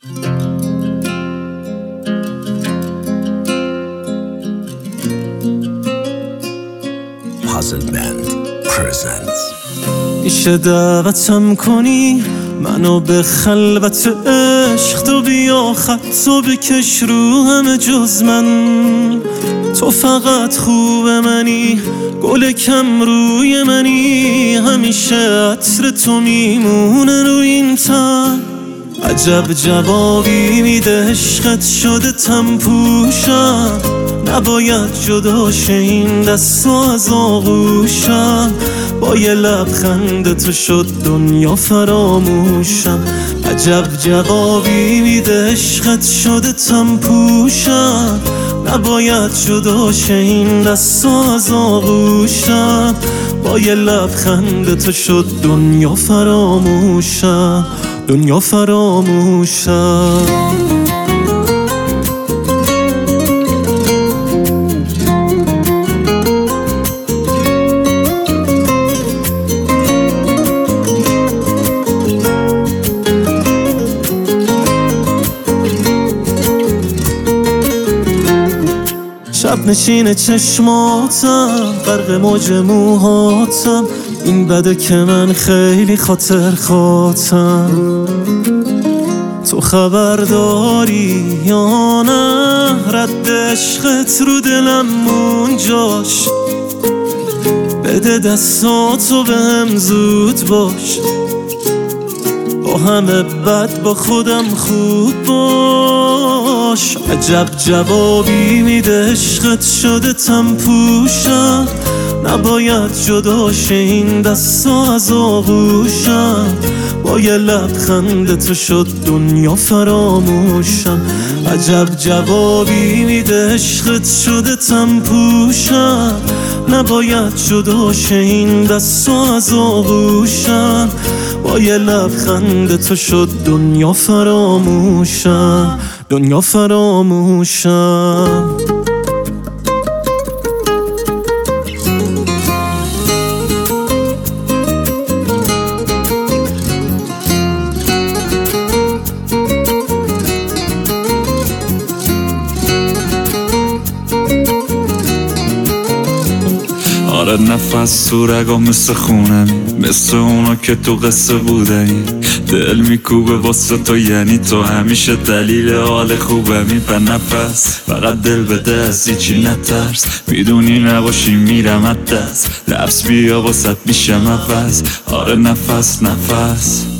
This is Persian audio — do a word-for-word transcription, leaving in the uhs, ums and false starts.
Puzzle Band presents. میشه دعوتم کنی منو به خلوت عشق، تو بیا خطو بکش رو همه جز من. تو فقط خوب منی، گل کم روی منی، همیشه عطر تو میمونه روی این تن. عجب جوابی میده عشقت شده تم پوشم، نباید جدا شه این دست از آغوشم. با یه لبخند تو شد دنیا فراموشم. عجب جوابی میده عشقت شده تم پوشم، نباید جدا شه این دست از آغوشم. با یه لبخند تو شد دنیا فراموشم، دنیا فراموشم. شب نشین چشماتم، غرق موج موهاتم، این بده که من خیلی خاطر خاطم. تو خبر داری یا نه رد عشقت رو دلم اونجاش؟ بده دستاتو بهم زود باش، با همه بد با خودم خوب باش. عجب جوابی میده عشقت شده تم پوشم، نباید جدا شه این دستا از آغوشم. با یه لبخند تو شد دنیا فراموشم. عجب جوابی میده عشقت شده تم پوشم، نباید جدا شه این دستا از آغوشم. با یه لبخند تو شد دنیا فراموشم، دنیا فراموشم. آره نفس تو رگا مثل خونم، مثل اونا که تو قصه بودنی. دل میکوبه واسه تو، یعنی تو همیشه دلیل حال خوبمی. به نفس فقط دل بده، از هیچی نترس، میدونی نباشی میرم از دست. لفظ بیا واسط میشم عوض. آره نفس نفس